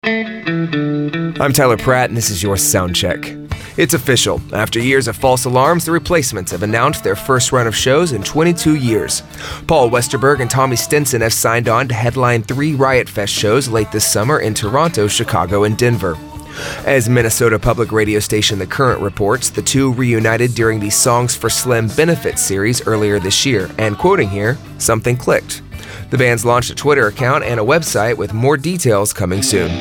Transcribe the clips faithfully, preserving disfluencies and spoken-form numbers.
I'm Tyler Pratt, and this is your Sound Check. It's official. After years of false alarms, the Replacements have announced their first run of shows in twenty-two years. Paul Westerberg and Tommy Stinson have signed on to headline three Riot Fest shows late this summer in Toronto, Chicago, and Denver. As Minnesota public radio station The Current reports, the two reunited during the Songs for Slim benefit series earlier this year, and quoting here, something clicked. The bands launched a Twitter account and a website with more details coming soon.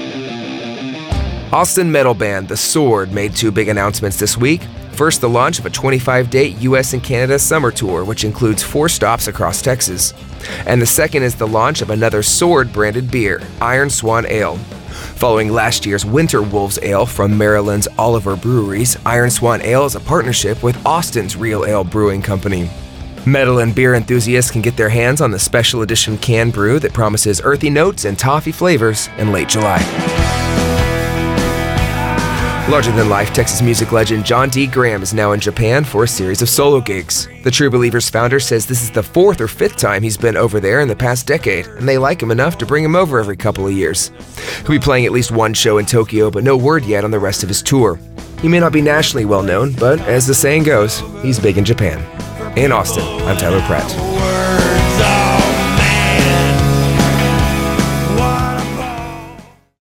Austin metal band The Sword made two big announcements this week. First, the launch of a twenty-five date U S and Canada summer tour, which includes four stops across Texas. And the second is the launch of another Sword-branded beer, Iron Swan Ale. Following last year's Winter Wolves Ale from Maryland's Oliver Breweries, Iron Swan Ale is a partnership with Austin's Real Ale Brewing Company. Metal and beer enthusiasts can get their hands on the special edition canned brew that promises earthy notes and toffee flavors in late July. Larger-than-life Texas music legend John D. Graham is now in Japan for a series of solo gigs. The True Believers founder says this is the fourth or fifth time he's been over there in the past decade, and they like him enough to bring him over every couple of years. He'll be playing at least one show in Tokyo, but no word yet on the rest of his tour. He may not be nationally well-known, but as the saying goes, he's big in Japan. In Austin, I'm Tyler Pratt.